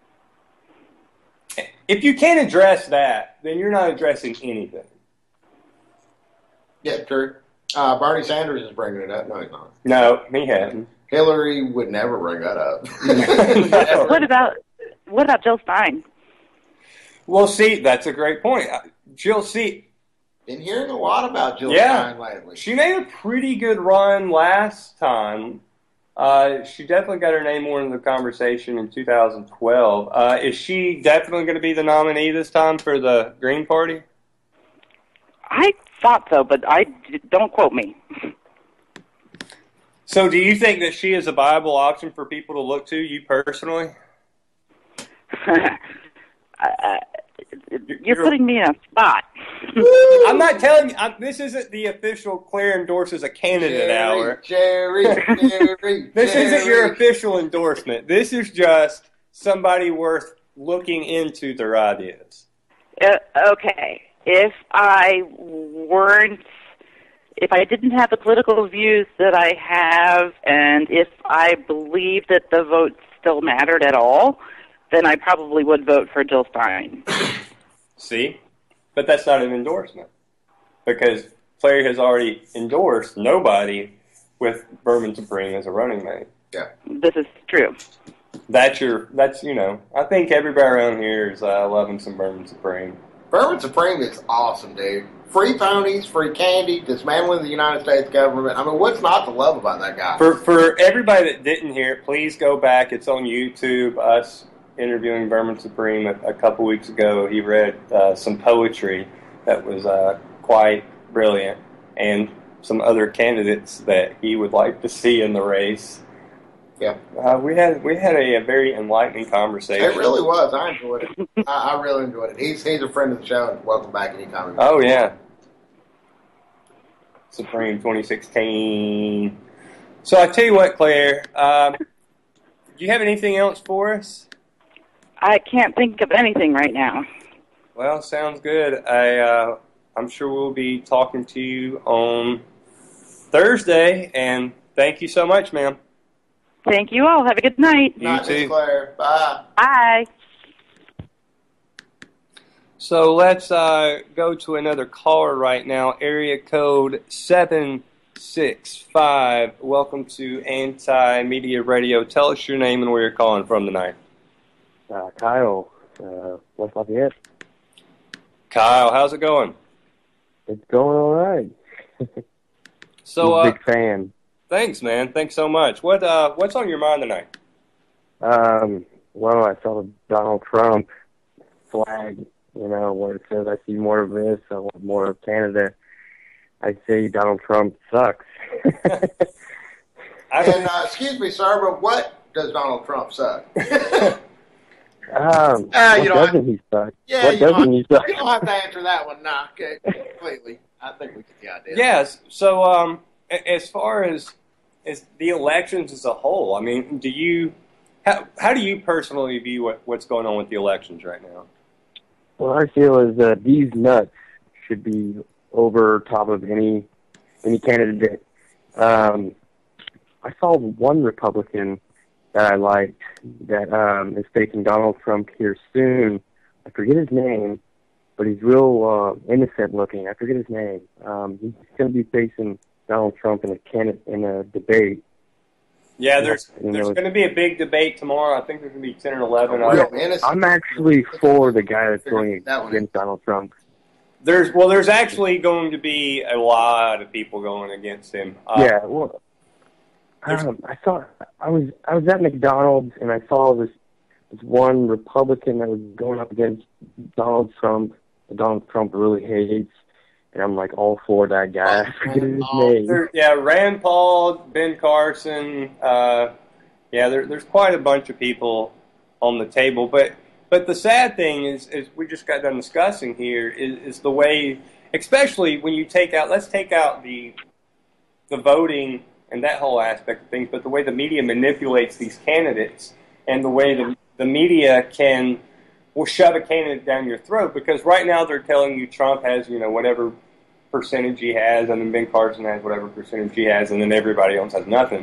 If you can't address that, then you're not addressing anything. Yeah, true. Bernie Sanders is bringing it up. No, he's not. No, he hasn't. Hillary would never bring that up. No. What about Jill Stein? Well, see, that's a great point. Jill, been hearing a lot about Jill Stein lately. She made a pretty good run last time. She definitely got her name more in the conversation in 2012. Is she definitely going to be the nominee this time for the Green Party? I thought so, but don't quote me. So do you think that she is a viable option for people to look to, you personally? You're putting me in a spot. I'm not telling you. This isn't the official Claire endorses a candidate hour. Jerry. This isn't your official endorsement. This is just somebody worth looking into their ideas. Okay. If I didn't have the political views that I have, and if I believed that the vote still mattered at all, then I probably would vote for Jill Stein. See? But that's not an endorsement. Because Claire has already endorsed nobody with Vermin Supreme as a running mate. Yeah. This is true. I think everybody around here is loving some Vermin Supreme. Vermin Supreme is awesome, dude. Free ponies, free candy, dismantling the United States government. I mean, what's not to love about that guy? For everybody that didn't hear it, please go back. It's on YouTube. Us interviewing Vermin Supreme a couple weeks ago. He read some poetry that was quite brilliant, and some other candidates that he would like to see in the race. Yeah, we had a very enlightening conversation. It really was. I enjoyed it. I really enjoyed it. He's a friend of the show, and welcome back anytime. Oh yeah, Supreme 2016. So I tell you what, Claire, do you have anything else for us? I can't think of anything right now. Well, sounds good. I'm sure we'll be talking to you on Thursday, and thank you so much, ma'am. Thank you all. Have a good night. You too. Claire. Bye. Bye. So let's go to another caller right now. Area code 765. Welcome to Anti-Media Radio. Tell us your name and where you're calling from tonight. Kyle, West Lafayette. Kyle, how's it going? It's going all right. So, big fan. Thanks, man. Thanks so much. What's on your mind tonight? Well, I saw the Donald Trump flag, where it says, I see more of this, I want more of Canada. I say Donald Trump sucks. Excuse me, sir, but what does Donald Trump suck? What doesn't he suck? Yeah, what doesn't he suck? You don't have to answer that one, completely. I think we get the idea. Yes. So, as far as the elections as a whole, I mean, how do you personally view what's going on with the elections right now? What I feel is that these nuts should be over top of any candidate. I saw one Republican that I liked that is facing Donald Trump here soon. I forget his name, but he's real innocent looking. I forget his name. He's going to be facing Donald Trump in a debate. Yeah, there's going to be a big debate tomorrow. I think there's going to be 10 or 11. I'm actually for the guy that's going against Donald Trump. There's actually going to be a lot of people going against him. I was at McDonald's and I saw this one Republican that was going up against Donald Trump. Donald Trump really hates. And I'm like all for that guy. I forget his name. Rand Paul, Ben Carson. There's quite a bunch of people on the table. But the sad thing is we just got done discussing here is the way, especially when you let's take out the voting and that whole aspect of things, but the way the media manipulates these candidates and the way the media will shove a candidate down your throat, because right now they're telling you Trump has, whatever percentage he has, and then Ben Carson has whatever percentage he has, and then everybody else has nothing.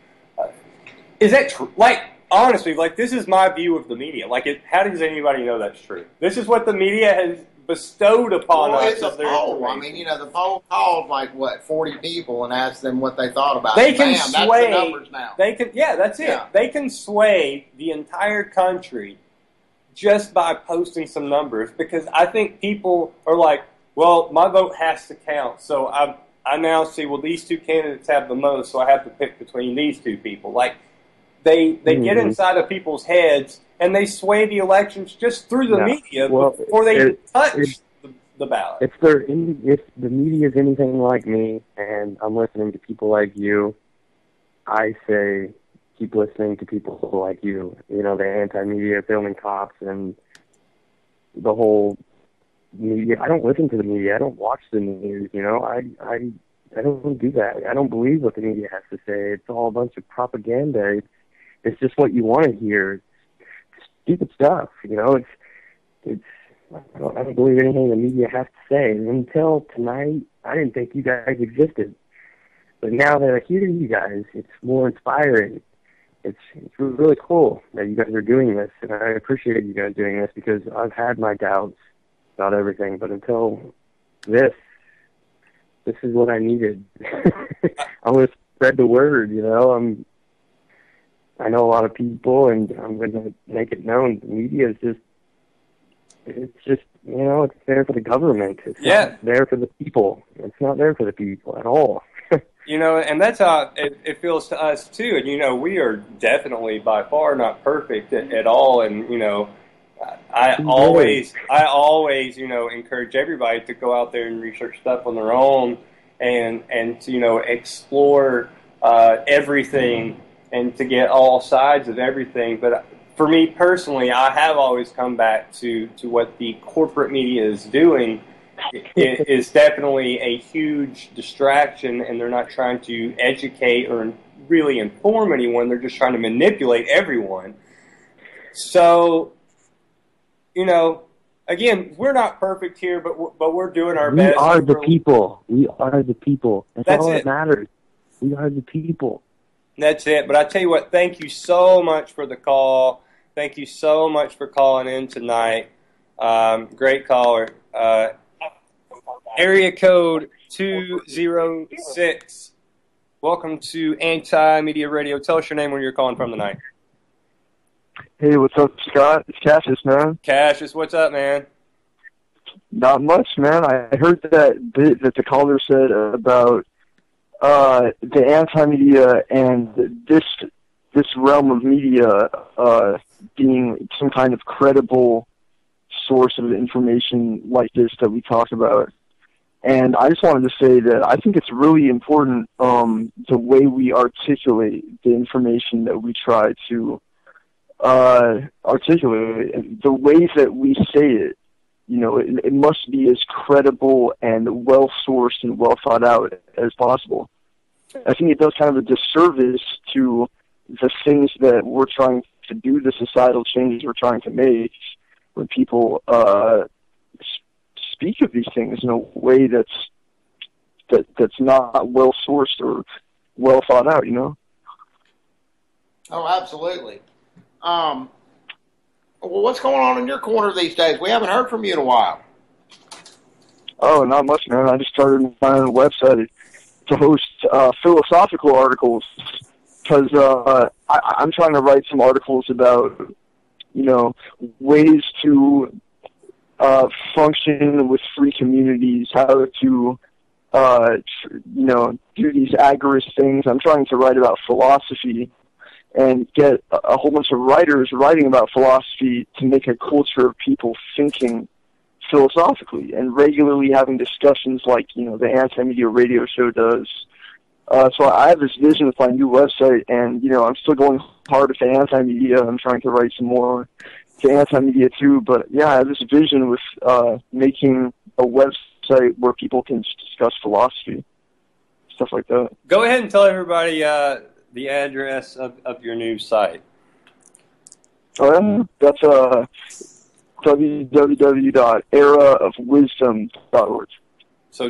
Is that true? Honestly, this is my view of the media. How does anybody know that's true? This is what the media has bestowed upon us. It's a poll. I mean, the poll called 40 people and asked them what they thought about it. That's the numbers now. That's it. Yeah. They can sway the entire country just by posting some numbers, because I think people are like, well, my vote has to count, so I now see, well, these two candidates have the most, so I have to pick between these two people. They get inside of people's heads, and they sway the elections just through the media before they touch the ballot. If the media is anything like me, and I'm listening to people like you, I say keep listening to people like you. The anti-media, filming cops, and the whole media. I don't listen to the media. I don't watch the news. I don't do that. I don't believe what the media has to say. It's all a bunch of propaganda. It's just what you want to hear. It's stupid stuff. It's. I don't believe anything the media has to say. And until tonight, I didn't think you guys existed. But now that I hear you guys, it's more inspiring. It's really cool that you guys are doing this, and I appreciate you guys doing this, because I've had my doubts about everything. But until this is what I needed. I'm going to spread the word. I know a lot of people, and I'm going to make it known. The media is you know, it's there for the government. It's not there for the people. It's not there for the people at all. You know, and that's how it feels to us, too. And, you know, we are definitely by far not perfect at all. And, you know, I always, you know, encourage everybody to go out there and research stuff on their own and to, you know, explore everything and to get all sides of everything. But for me personally, I have always come back to what the corporate media is doing. It is definitely a huge distraction, and they're not trying to educate or really inform anyone. They're just trying to manipulate everyone. So, you know, again, we're not perfect here, but we're doing our best. We are the people. We are the people. That's all it. that matters. We are the people. That's it. But I tell you what, thank you so much for the call. Thank you so much for calling in tonight. Great caller. Area code 206. Welcome to Anti-Media Radio. Tell us your name, where you're calling from tonight. Hey, what's up, Scott? It's Cassius, man. Cassius, what's up, man? Not much, man. I heard that bit that the caller said about the anti-media and this realm of media being some kind of credible source of information like this that we talk about. And I just wanted to say that I think it's really important the way we articulate the information that we try to articulate, the ways that we say it. You know, it must be as credible and well-sourced and well-thought-out as possible. I think it does kind of a disservice to the things that we're trying to do, the societal changes we're trying to make, when people speak of these things in a way that's not well sourced or well thought out, you know? Oh, absolutely. Well, what's going on in your corner these days? We haven't heard from you in a while. Oh, not much, man. I just started my own website to host philosophical articles because I'm trying to write some articles about, you know, ways to function with free communities, how to, you know, do these agorist things. I'm trying to write about philosophy and get a whole bunch of writers writing about philosophy to make a culture of people thinking philosophically and regularly having discussions like, you know, the Anti-Media Radio Show does. So I have this vision with my new website, and, you know, I'm still going hard with the anti-media. I'm trying to write some more to anti-media too, but yeah, I have this vision with making a website where people can discuss philosophy, stuff like that. Go ahead and tell everybody the address of your new site. Oh, yeah? That's www.eraofwisdom.org. So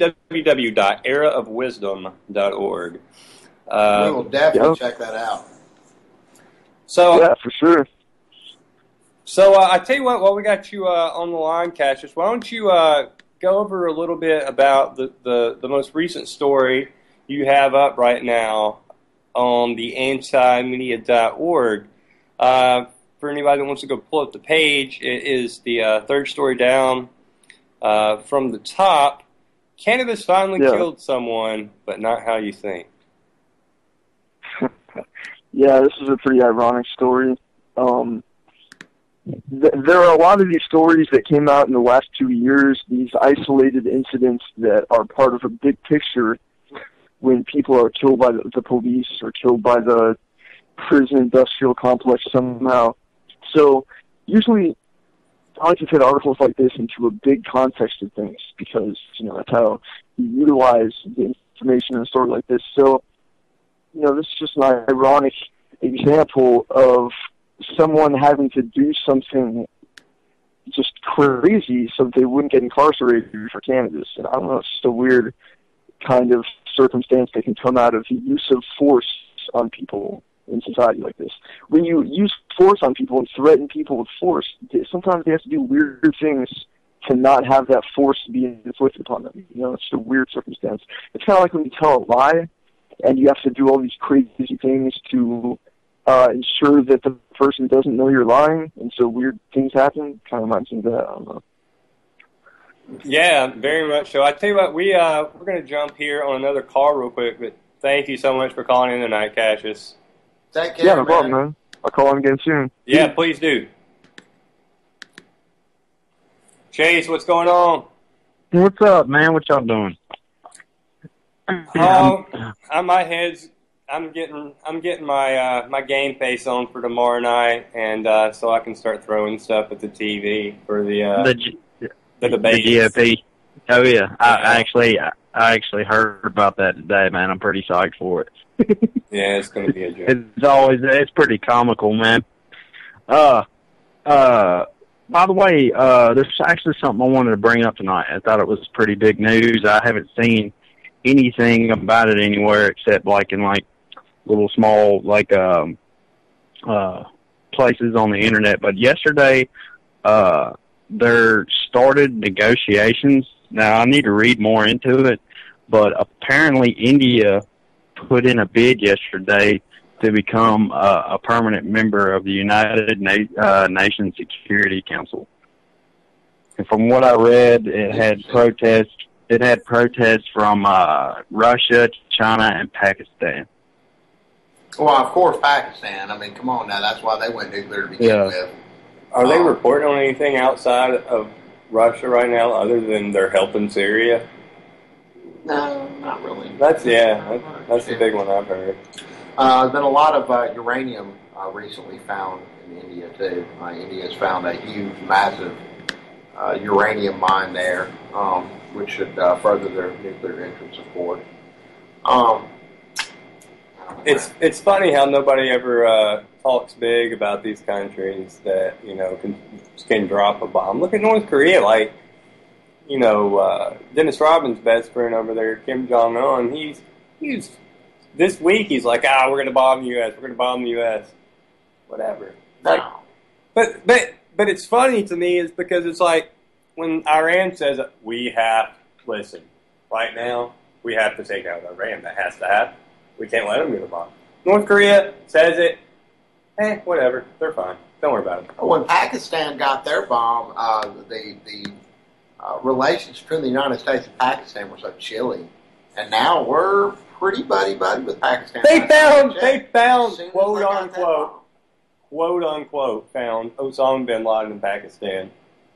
www.eraofwisdom.org. We will definitely check that out. So yeah, for sure. So I tell you what, while we got you on the line, Cassius, why don't you go over a little bit about the most recent story you have up right now on the antimedia.org. For anybody that wants to go pull up the page, it is the third story down from the top. Cannabis finally killed someone, but not how you think. Yeah, this is a pretty ironic story. There are a lot of these stories that came out in the last 2 years, these isolated incidents that are part of a big picture when people are killed by the police or killed by the prison industrial complex somehow. So usually I like to fit articles like this into a big context of things because, you know, that's how you utilize the information in a story like this. So, you know, this is just an ironic example of someone having to do something just crazy so that they wouldn't get incarcerated for cannabis. And I don't know, it's just a weird kind of circumstance that can come out of the use of force on people in society like this. When you use force on people and threaten people with force, sometimes they have to do weird things to not have that force be inflicted upon them. You know, it's a weird circumstance. It's kind of like when you tell a lie and you have to do all these crazy things to ensure that the person doesn't know you're lying, and so weird things happen. Kind of reminds me of that. I don't know. Yeah, very much so. I tell you what, we're going to jump here on another call real quick, but thank you so much for calling in tonight, Cassius. Take care, Yeah, no problem, man. I'll call him again soon. Yeah, please do. Chase, what's going on? What's up, man? What y'all doing? I'm getting my game face on for tomorrow night, and so I can start throwing stuff at the TV for the debate. The GOP. Oh yeah, I actually heard about that today, man. I'm pretty psyched for it. Yeah, it's going to be a joke. It's pretty comical, man. By the way, there's actually something I wanted to bring up tonight. I thought it was pretty big news. I haven't seen anything about it anywhere except in little small places on the internet. But yesterday, there started negotiations. Now I need to read more into it, but apparently India put in a bid yesterday to become a permanent member of the United Nations Security Council. And from what I read, it had protests. It had protests from Russia, China, and Pakistan. Well, of course, Pakistan. I mean, come on now. That's why they went nuclear to begin with. Are they reporting on anything outside of Russia right now other than they're helping Syria? No, not really. That's the big one I've heard. There's been a lot of uranium recently found in India, too. India has found a huge, massive uranium mine there, which should further their nuclear interests, of course. It's funny how nobody ever talks big about these countries that can drop a bomb. Look at North Korea, Dennis Rodman's best friend over there, Kim Jong Un. He's this week he's like, we're going to bomb the U.S. We're going to bomb the U.S. Whatever. No. But it's funny to me is because it's like when Iran says listen, right now we have to take out Iran. That has to happen. We can't let them get a bomb. North Korea says it. Whatever. They're fine. Don't worry about it. When Pakistan got their bomb, the relations between the United States and Pakistan were so chilly, and now we're pretty buddy with Pakistan. They found quote unquote found Osama bin Laden in Pakistan.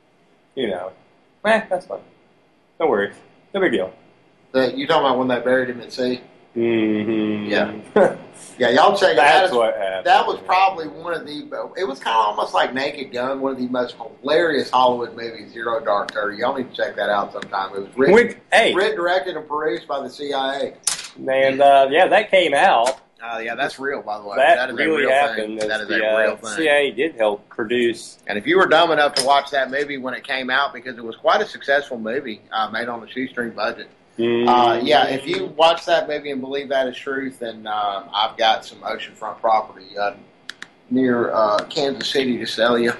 That's fine. No worries. No big deal. You talking about when they buried him at sea? Mm-hmm. Yeah. Yeah, y'all check it out. What happened. That was probably one of the, it was kind of almost like Naked Gun, one of the most hilarious Hollywood movies, Zero Dark 30. Y'all need to check that out sometime. It was written, directed, and produced by the CIA. And, that came out. Yeah, that's real, by the way. That is really a real happened. thing. That is a real thing. CIA did help produce. And if you were dumb enough to watch that movie when it came out, because it was quite a successful movie, made on a shoestring budget. If you watch that movie and believe that is truth, then I've got some oceanfront property near Kansas City to sell you.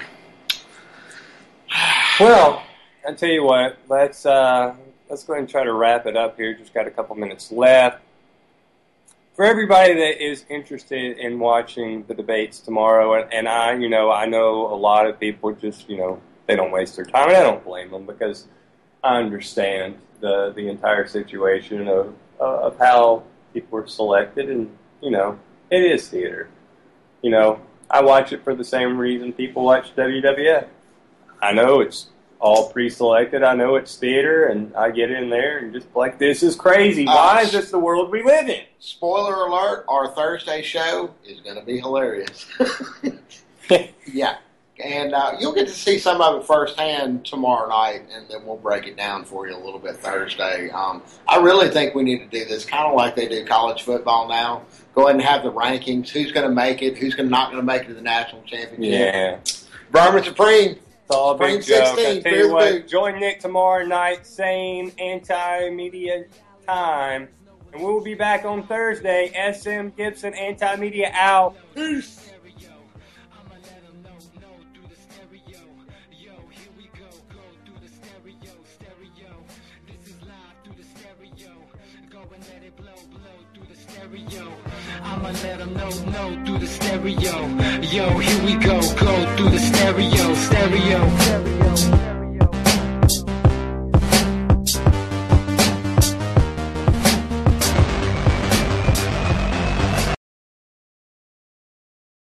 Well, I tell you what, let's go ahead and try to wrap it up here. Just got a couple minutes left. For everybody that is interested in watching the debates tomorrow, and I know a lot of people just, they don't waste their time, and I don't blame them because I understand the entire situation of how people were selected, and it is theater. I watch it for the same reason people watch WWF. I know it's all pre-selected. I know it's theater, and I get in there and just like, this is crazy. Why is this the world we live in? Spoiler alert: our Thursday show is going to be hilarious. Yeah. And you'll get to see some of it firsthand tomorrow night, and then we'll break it down for you a little bit Thursday. I really think we need to do this kind of like they do college football now. Go ahead and have the rankings. Who's going to make it? Who's not going to make it to the national championship? Yeah. Vermin Supreme. It's all a big joke. 16, I tell you what, join Nick tomorrow night, same anti-media time. And we will be back on Thursday. SM Gibson, Anti-Media out. Peace. I'ma let them know through the stereo. Yo, here we go through the stereo.